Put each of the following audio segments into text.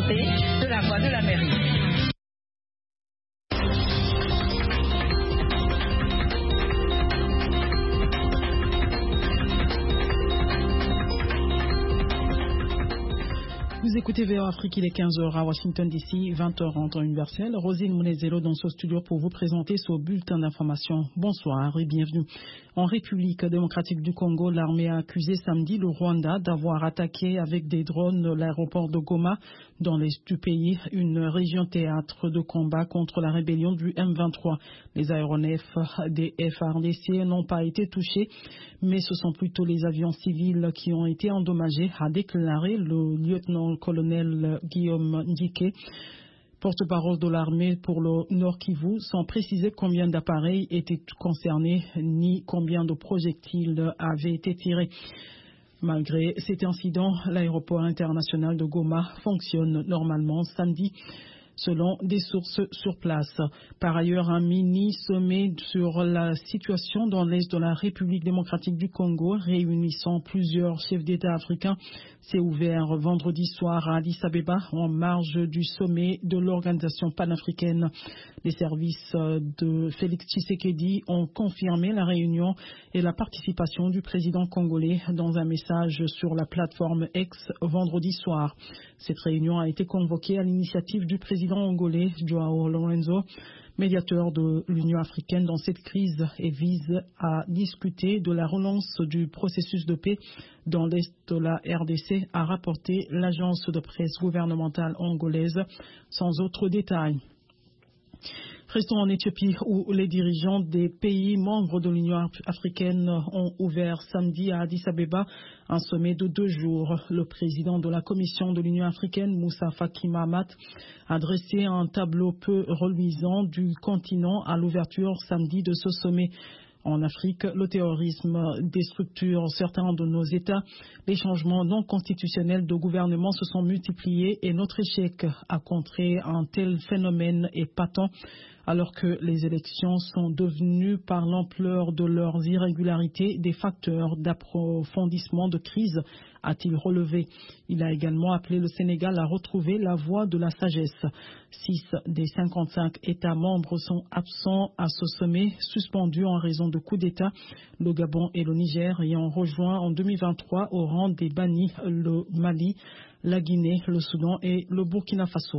santé de la Voix de l'Amérique. Vous écoutez VOA Afrique, il est 15h à Washington DC, 20h en temps universel. Rosine Mounezelo dans ce studio pour vous présenter ce bulletin d'information. Bonsoir et bienvenue. En République démocratique du Congo, l'armée a accusé samedi le Rwanda d'avoir attaqué avec des drones l'aéroport de Goma dans l'est du pays, une région théâtre de combat contre la rébellion du M23. Les aéronefs des FARDC n'ont pas été touchés, mais ce sont plutôt les avions civils qui ont été endommagés, a déclaré le lieutenant-colonel Guillaume Ndike, porte-parole de l'armée pour le Nord Kivu, sans préciser combien d'appareils étaient concernés ni combien de projectiles avaient été tirés. Malgré cet incident, l'aéroport international de Goma fonctionne normalement samedi, selon des sources sur place. Par ailleurs, un mini-sommet sur la situation dans l'est de la République démocratique du Congo, réunissant plusieurs chefs d'État africains, s'est ouvert vendredi soir à Addis Abeba en marge du sommet de l'organisation panafricaine. Les services de Félix Tshisekedi ont confirmé la réunion et la participation du président congolais dans un message sur la plateforme X vendredi soir. Cette réunion a été convoquée à l'initiative du président angolais Joao Lorenzo, médiateur de l'Union africaine dans cette crise, et vise à discuter de la relance du processus de paix dans l'est de la RDC, a rapporté l'agence de presse gouvernementale angolaise sans autres détails. Restons en Éthiopie où les dirigeants des pays membres de l'Union africaine ont ouvert samedi à Addis Abeba un sommet de 2 jours. Le président de la Commission de l'Union africaine, Moussa Faki Mahamat, a dressé un tableau peu reluisant du continent à l'ouverture samedi de ce sommet. En Afrique, le terrorisme déstructure certains de nos États. Les changements non constitutionnels de gouvernement se sont multipliés et notre échec à contrer un tel phénomène est patent, alors que les élections sont devenues, par l'ampleur de leurs irrégularités, des facteurs d'approfondissement de crise, a-t-il relevé. Il a également appelé le Sénégal à retrouver la voie de la sagesse. 6 des 55 États membres sont absents à ce sommet, suspendus en raison de coups d'État. Le Gabon et le Niger ayant rejoint en 2023 au rang des bannis le Mali, la Guinée, le Soudan et le Burkina Faso.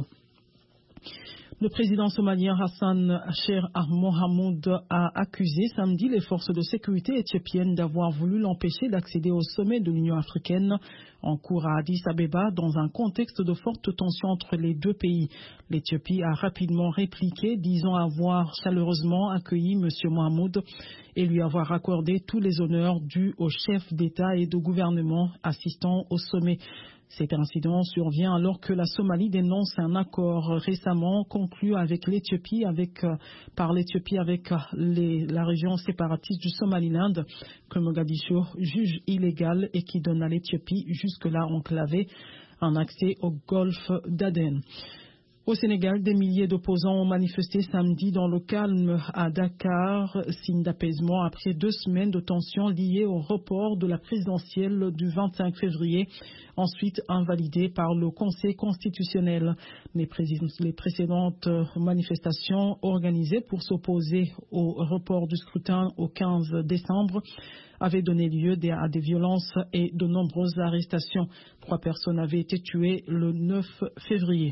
Le président somalien Hassan Sheikh Mohamud a accusé samedi les forces de sécurité éthiopiennes d'avoir voulu l'empêcher d'accéder au sommet de l'Union africaine en cours à Addis Abeba dans un contexte de forte tension entre les deux pays. L'Éthiopie a rapidement répliqué, disant avoir chaleureusement accueilli M. Mohamud et lui avoir accordé tous les honneurs dus aux chefs d'État et de gouvernement assistant au sommet. Cet incident survient alors que la Somalie dénonce un accord récemment conclu avec l'Éthiopie, par l'Éthiopie avec la région séparatiste du Somaliland, que Mogadiscio juge illégal et qui donne à l'Éthiopie, jusque-là enclavée, un accès au golfe d'Aden. Au Sénégal, des milliers d'opposants ont manifesté samedi dans le calme à Dakar, signe d'apaisement après 2 semaines de tensions liées au report de la présidentielle du 25 février, ensuite invalidée par le Conseil constitutionnel. Les précédentes manifestations organisées pour s'opposer au report du scrutin au 15 décembre avaient donné lieu à des violences et de nombreuses arrestations. 3 personnes avaient été tuées le 9 février.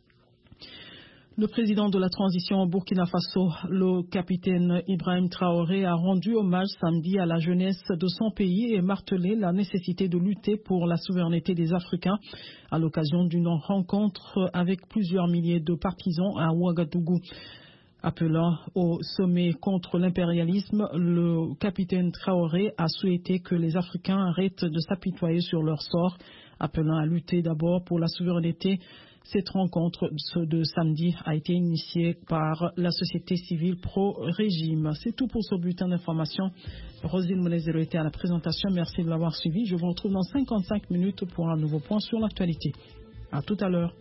Le président de la transition au Burkina Faso, le capitaine Ibrahim Traoré, a rendu hommage samedi à la jeunesse de son pays et martelé la nécessité de lutter pour la souveraineté des Africains à l'occasion d'une rencontre avec plusieurs milliers de partisans à Ouagadougou. Appelant au sommet contre l'impérialisme, le capitaine Traoré a souhaité que les Africains arrêtent de s'apitoyer sur leur sort, appelant à lutter d'abord pour la souveraineté. Cette rencontre de samedi a été initiée par la société civile pro-régime. C'est tout pour ce bulletin d'information. Rosine Mounezelo était à la présentation. Merci de l'avoir suivi. Je vous retrouve dans 55 minutes pour un nouveau point sur l'actualité. À tout à l'heure.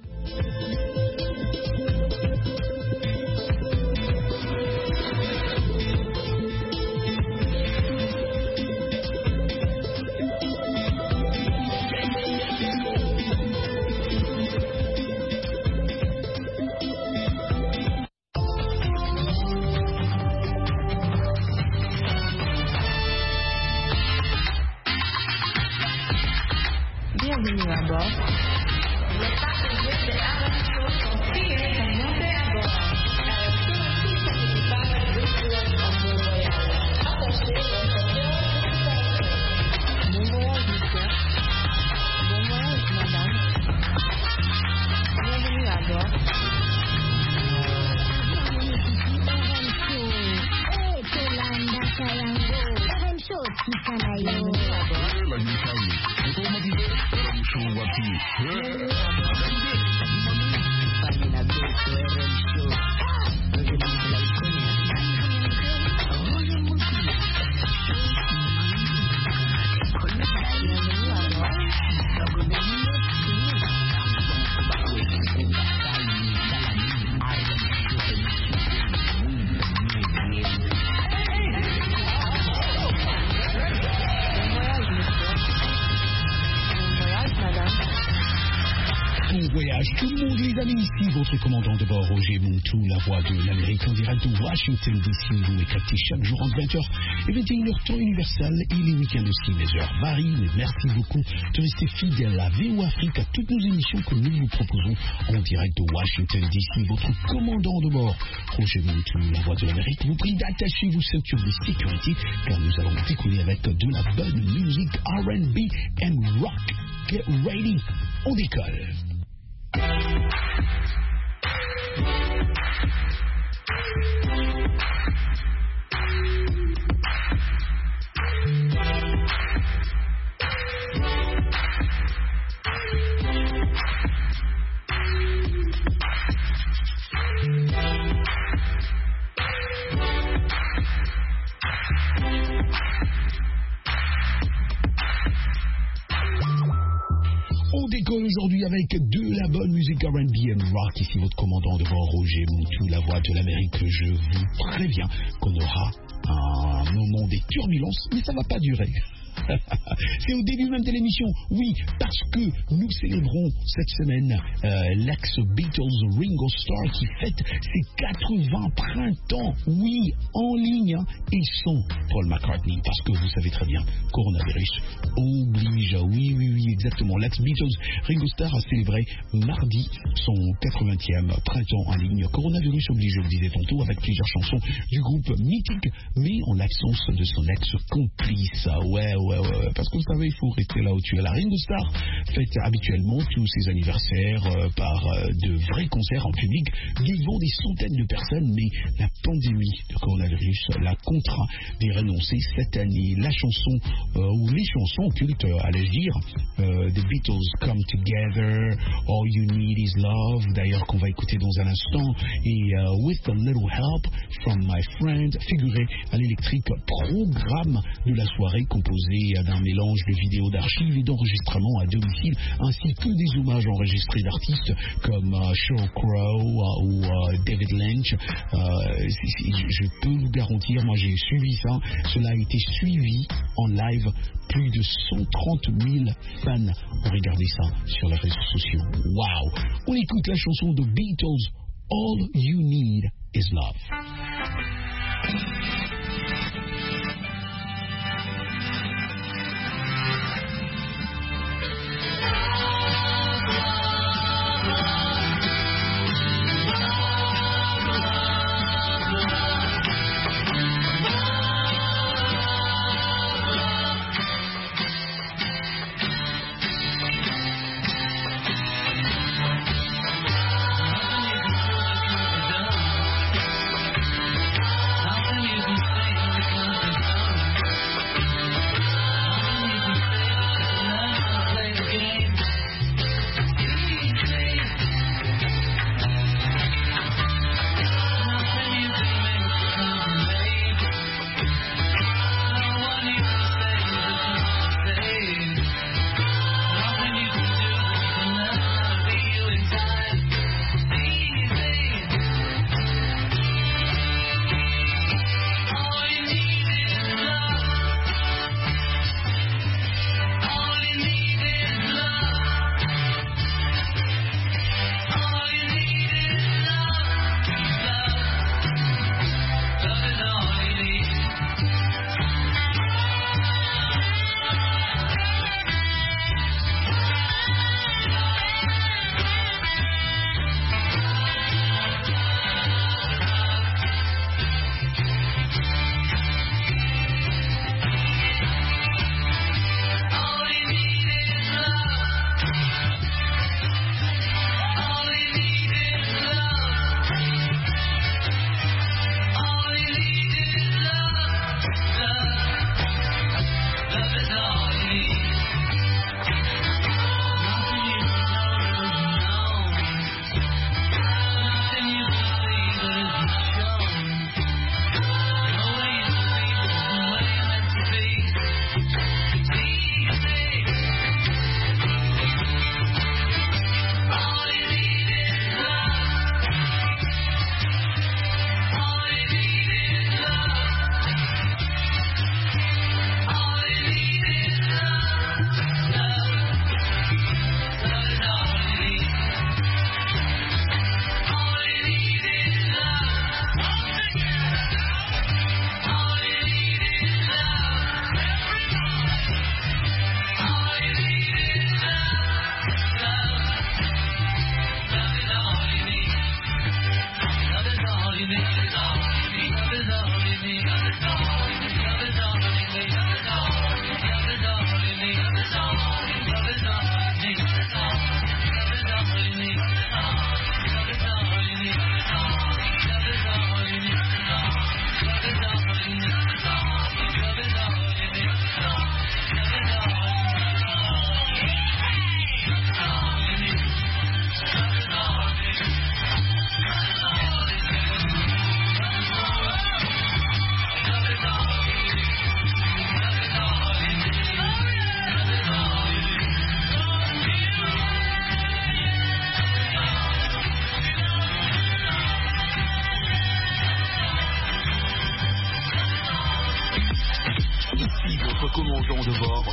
Tout le monde, les amis, ici votre commandant de bord, Roger Montou, la voix de l'Amérique en direct de Washington DC. Vous est capté chaque jour entre 20h et 21h temps universel et les week-ends aussi. Les heures varient, mais merci beaucoup de rester fidèle à VO Afrique, à toutes nos émissions que nous vous proposons en direct de Washington DC. Votre commandant de bord, Roger Montou, la voix de l'Amérique, vous prie d'attacher vos ceintures de sécurité car nous allons décoller avec de la bonne musique R&B and rock. Get ready, on décolle. On décolle aujourd'hui avec de la bonne musique R&B and rock. Ici votre commandant de bord, Roger Montou, la voix de l'Amérique. Je vous préviens qu'on aura un moment des turbulences, mais ça ne va pas durer. C'est au début même de l'émission, oui, parce que nous célébrons cette semaine l'ex-Beatles Ringo Starr qui fête ses 80 printemps, oui, en ligne, et sans Paul McCartney, parce que vous savez très bien, coronavirus oblige, oui, exactement, l'ex-Beatles Ringo Starr a célébré mardi son 80e printemps en ligne, coronavirus oblige, je le disais tantôt, avec plusieurs chansons du groupe mythique, mais en l'absence de son ex-complice, ouais, parce que vous savez, il faut rester là où tu es. La Ringo Starr fête habituellement tous ses anniversaires par de vrais concerts en public devant des centaines de personnes, mais la pandémie de coronavirus l'a contraint d'y renoncer cette année. La chanson, ou les chansons cultes, allais-je dire, The Beatles Come Together, All You Need Is Love, d'ailleurs qu'on va écouter dans un instant, et With a Little Help from My Friend, figuré à l'électrique programme de la soirée composé d'un mélange de vidéos d'archives et d'enregistrements à domicile, ainsi que des hommages enregistrés d'artistes comme Sheryl Crow ou David Lynch. Je peux vous garantir, moi j'ai suivi ça, cela a été suivi en live. Plus de 130 000 fans ont regardé ça sur les réseaux sociaux. Waouh! On écoute la chanson de Beatles, All You Need Is Love. Nothing you can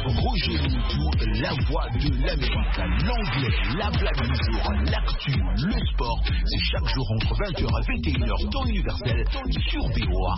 Roger Moutou, la voix de l'Amérique, l'anglais, la blague du jour, l'actu, le sport. C'est chaque jour entre 20h et 21h, temps universel, sur VOA.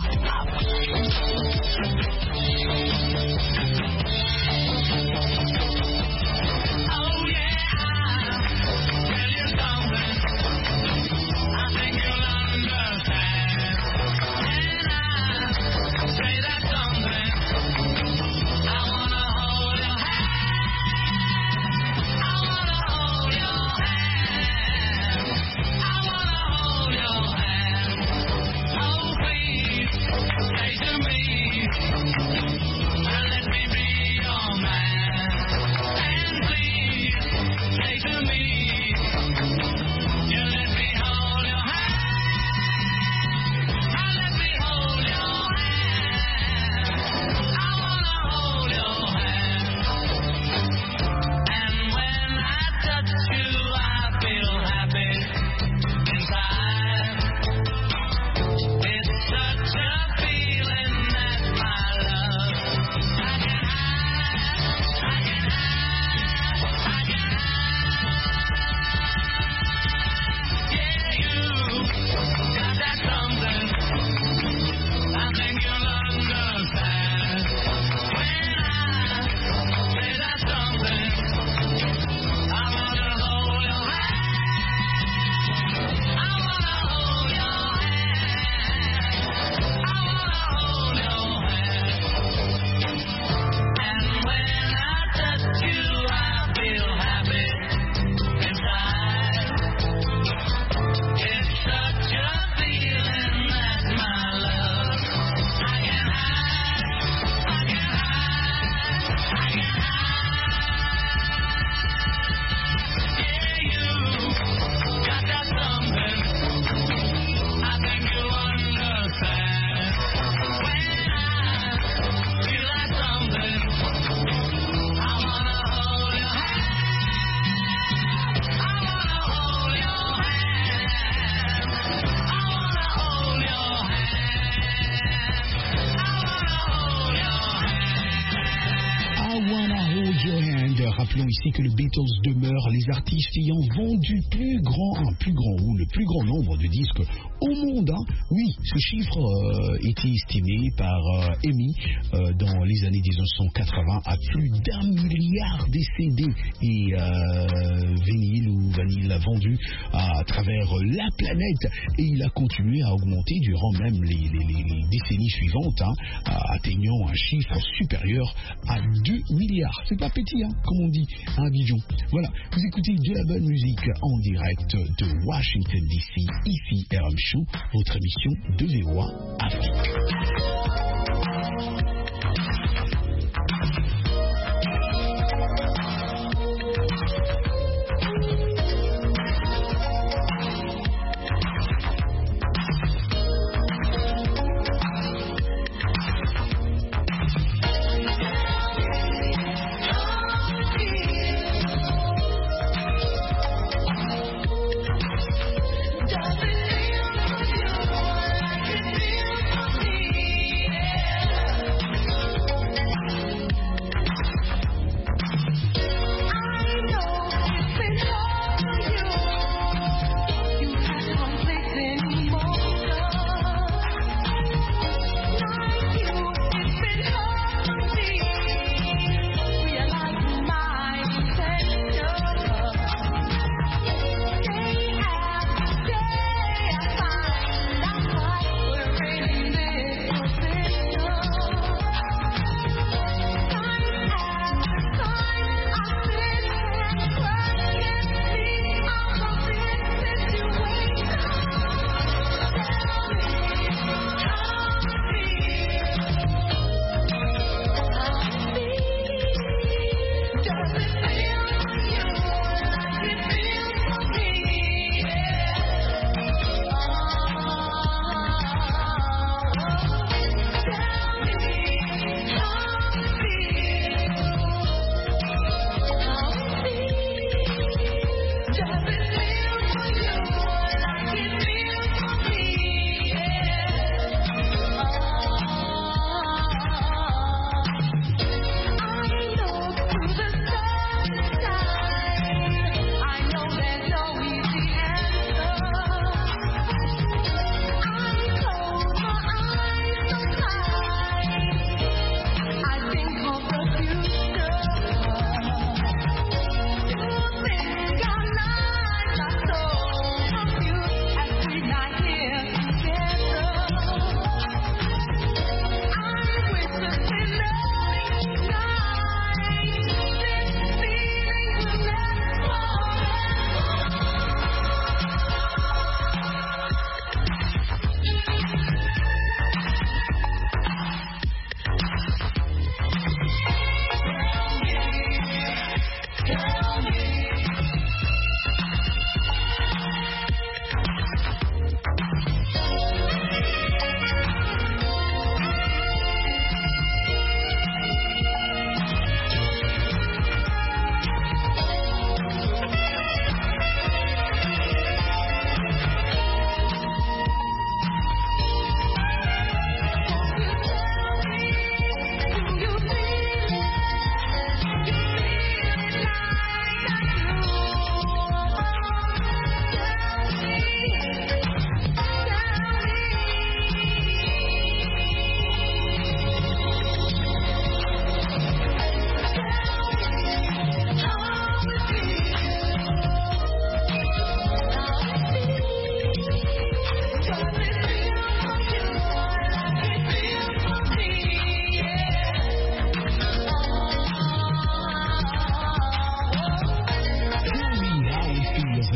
Rappelons ici que les Beatles demeurent les artistes ayant vendu le plus grand nombre de disques au monde. Hein. Oui, ce chiffre était estimé par EMI dans les années 1980 à plus d'1 milliard de CD et vinyle vendus à travers la planète. Et il a continué à augmenter durant même les décennies suivantes, hein, atteignant un chiffre supérieur à 2 milliards. C'est pas petit, hein, comme on dit à Abidjan. Voilà, vous écoutez de la bonne musique en direct de Washington DC, ici RM Show, votre émission de VOA Afrique.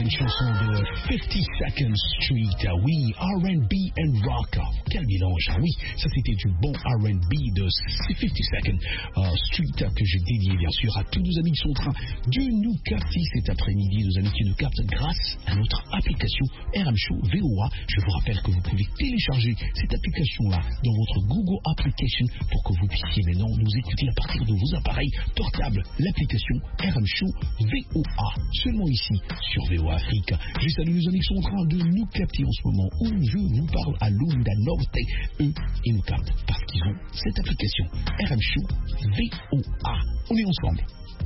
une chanson de 52nd Street. Oui, R&B and rock. Quel mélange, oui. Ça, c'était du bon R&B de 52nd Street que j'ai dédié, bien sûr, à tous nos amis qui sont en train de nous capter cet après-midi, nos amis qui nous captent grâce à notre application RM Show VOA. Je vous rappelle que vous pouvez télécharger cette application-là dans votre Google Application pour que vous puissiez maintenant nous écouter à partir de vos appareils portables. L'application RM Show VOA, seulement ici sur VOA Afrique. Je salue les amis qui sont en train de nous capter en ce moment où je vous parle à Lunda Norte. Eux, ils nous captent parce qu'ils ont cette application RM Show VOA. On est ensemble.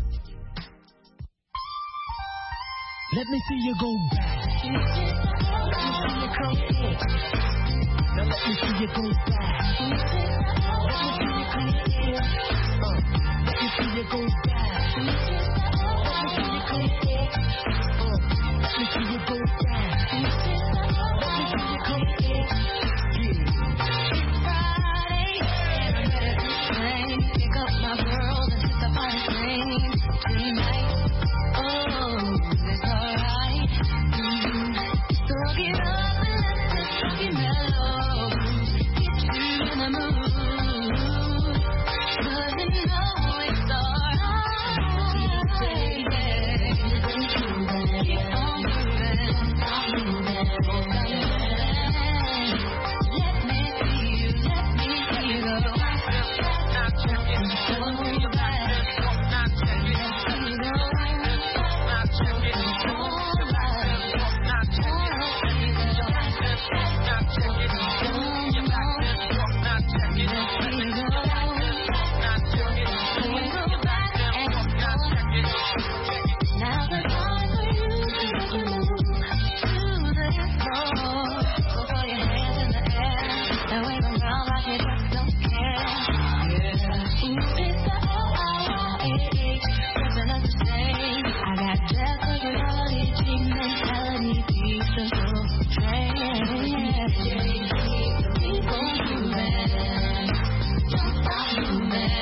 Let me see you go back. Now let me see you go back. Let me see you go back. Let me see you go back. Let me see you come back. It's Friday and I'm ready to sing. Pick up my girls and hit the party scene tonight. Oh, it's alright. So get up and let this funky mellow get you in the mood. 'Cause you know it's alright. Keep on moving. Let me see you go. Now the time for you to move to the floor. So throw your hands in the air and wave them around like you just don't care. Yeah. Ooh, it's the L-I-Y-A-H, repping up the same. I got just a reality, cheap mentality, keeps us so trained. Keep on moving, don't stop moving.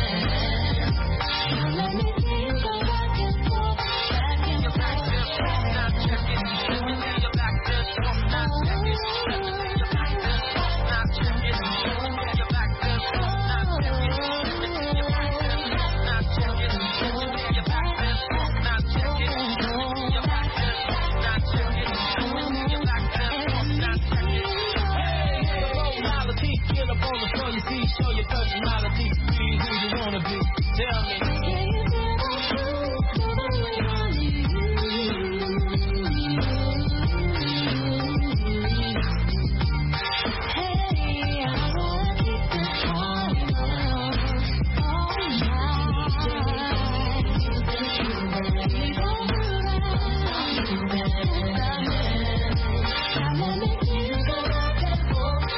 Now let me see you go back and forth, back and forth. Get up on the floor, you see, show your personality, be who you wanna be. Tell me.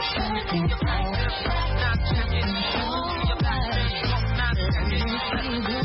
Thank you.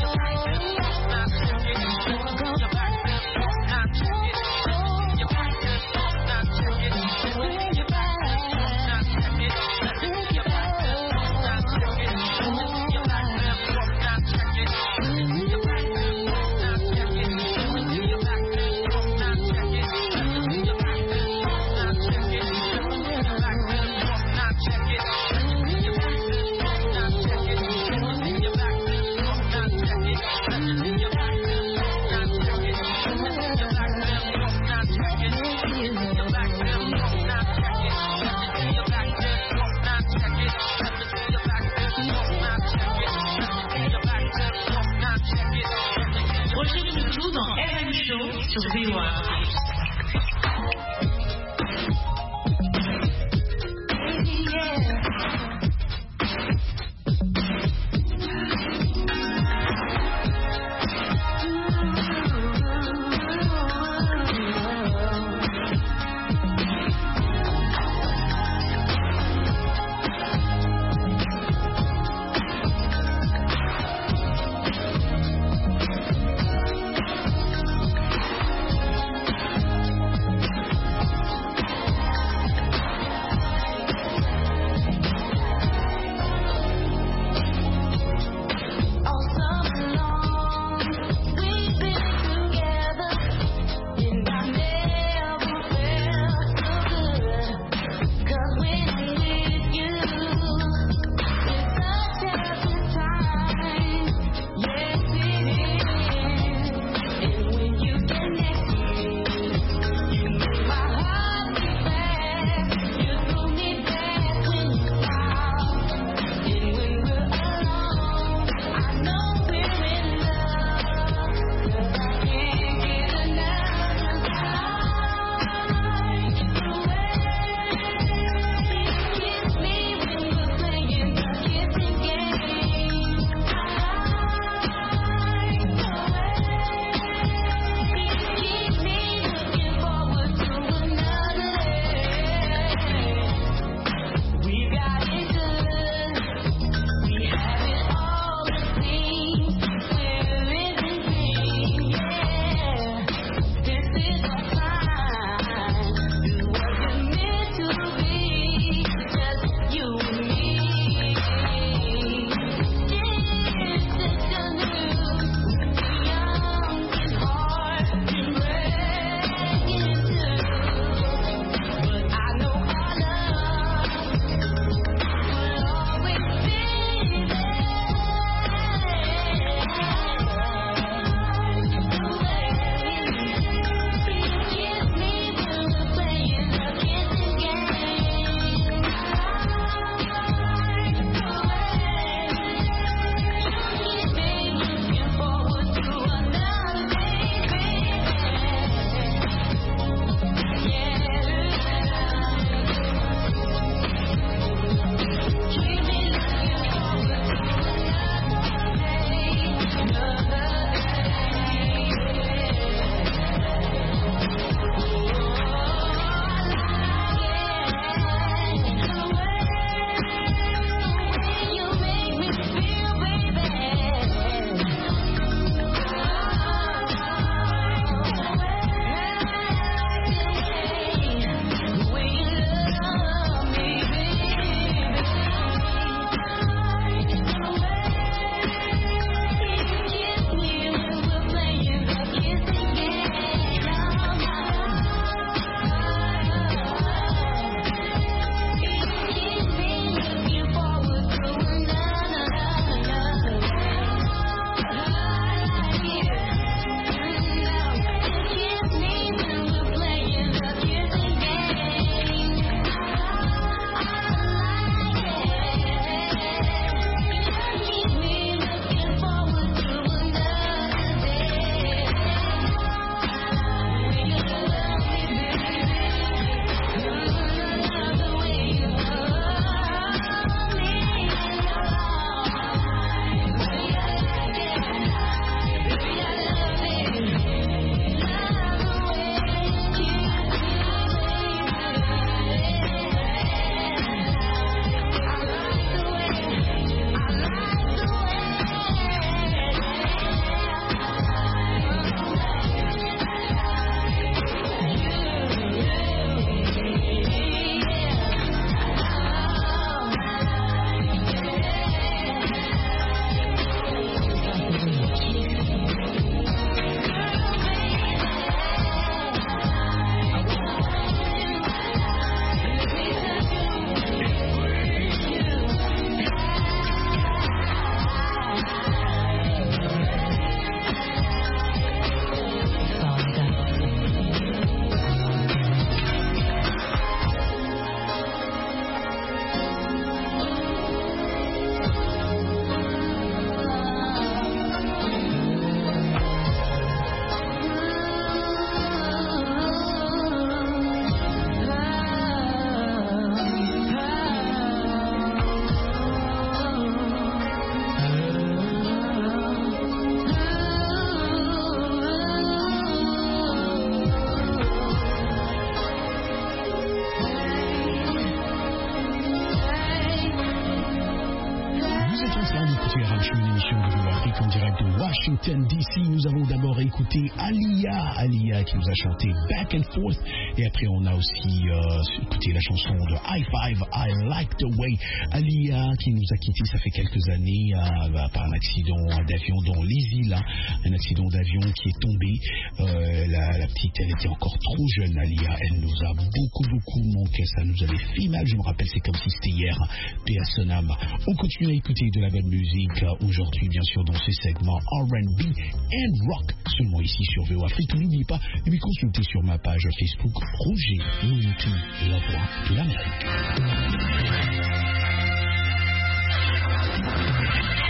C'est une émission de VOA Afrique en direct de Washington DC. Nous avons d'abord écouté Alia qui nous a chanté Back and Forth. Et après, on a aussi écouté la chanson de High Five, I Like the Way. Alia qui nous a quittés, ça fait quelques années, par un accident d'avion dans les îles. Un accident d'avion qui est tombé. La petite, elle était encore trop jeune, Alia. Elle nous a beaucoup manqué. Ça nous avait fait mal. Je me rappelle, c'est comme si c'était hier. Paix à son âme. On continue à écouter de la bonne musique aujourd'hui, bien sûr, dans ce segment R&B and Rock, seulement ici sur VOA Afrique. N'oubliez pas de me consulter sur ma page Facebook Roger Moutou, la voix de l'Amérique.